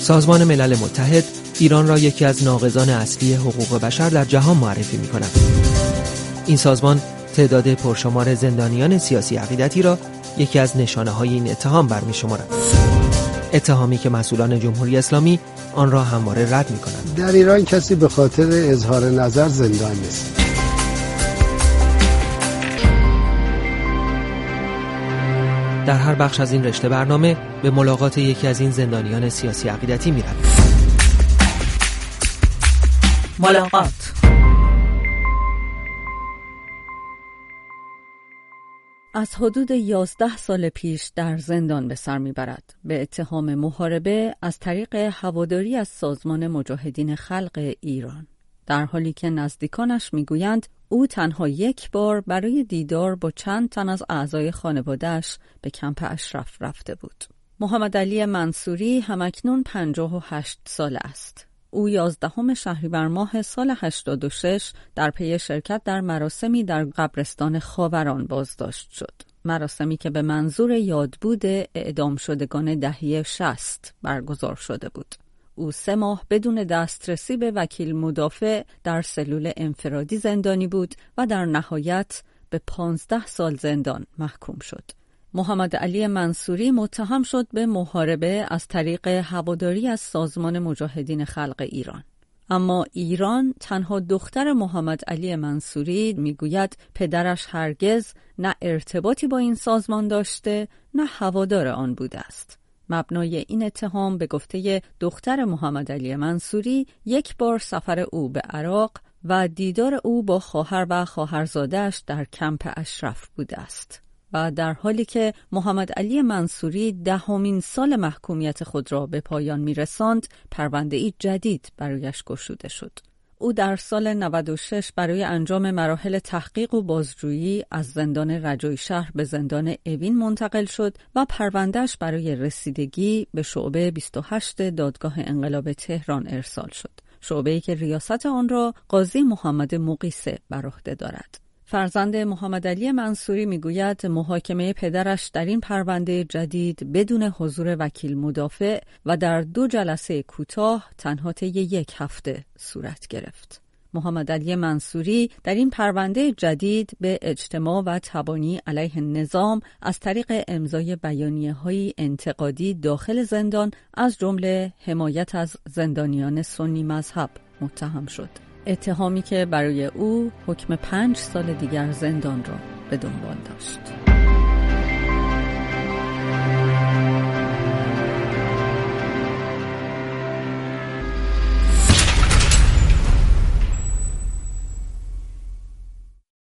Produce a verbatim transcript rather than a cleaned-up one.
سازمان ملل متحد ایران را یکی از ناقضان اصلی حقوق بشر در جهان معرفی می‌کند. این سازمان تعداد پرشمار زندانیان سیاسی عقیدتی را یکی از نشانه‌های این اتهام برمی‌شمارد. اتهامی که مسئولان جمهوری اسلامی آن را همواره رد می‌کنند. در ایران کسی به خاطر اظهار نظر زندان نیست. در هر بخش از این رشته برنامه به ملاقات یکی از این زندانیان سیاسی عقیدتی می‌رویم. ملاقات. از حدود یازده سال پیش در زندان به سر میبرد به اتهام محاربه از طریق هواداری از سازمان مجاهدین خلق ایران، در حالی که نزدیکانش میگویند او تنها یک بار برای دیدار با چند تن از اعضای خانواده‌اش به کمپ اشرف رفته بود. محمد علی منصوری همکنون پنجاه و هشت ساله است. او یازدهم شهریور ماه سال هشتاد و شش در پی شرکت در مراسمی در قبرستان خاوران بازداشت شد. مراسمی که به منظور یادبود اعدام شدگان دهه شصت برگزار شده بود. او سه ماه بدون دسترسی به وکیل مدافع در سلول انفرادی زندانی بود و در نهایت به پانزده سال زندان محکوم شد. محمد علی منصوری متهم شد به محاربه از طریق هواداری از سازمان مجاهدین خلق ایران. اما ایران تنها دختر محمد علی منصوری میگوید پدرش هرگز نه ارتباطی با این سازمان داشته نه هوادار آن بوده است. مبنای این اتهام به گفته دختر محمد علی منصوری یک بار سفر او به عراق و دیدار او با خواهر و خواهرزاده‌اش در کمپ اشرف بوده است. و در حالی که محمد علی منصوری دهمین سال محکومیت خود را به پایان می‌رساند، پرونده‌ای جدید برایش گشوده شد. او در سال نود و شش برای انجام مراحل تحقیق و بازجویی از زندان رجایی شهر به زندان اوین منتقل شد و پروندهش برای رسیدگی به شعبه بیست و هشت دادگاه انقلاب تهران ارسال شد. شعبه‌ای که ریاست آن را قاضی محمد مقیسه بر عهده دارد. فرزند محمد علی منصوری میگوید محاکمه پدرش در این پرونده جدید بدون حضور وکیل مدافع و در دو جلسه کوتاه تنها طی یک هفته صورت گرفت. محمد علی منصوری در این پرونده جدید به اجتماع و تبانی علیه نظام از طریق امضای بیانیه‌های انتقادی داخل زندان از جمله حمایت از زندانیان سنی مذهب متهم شد. اتهامی که برای او حکم پنج سال دیگر زندان را به دنبال داشت.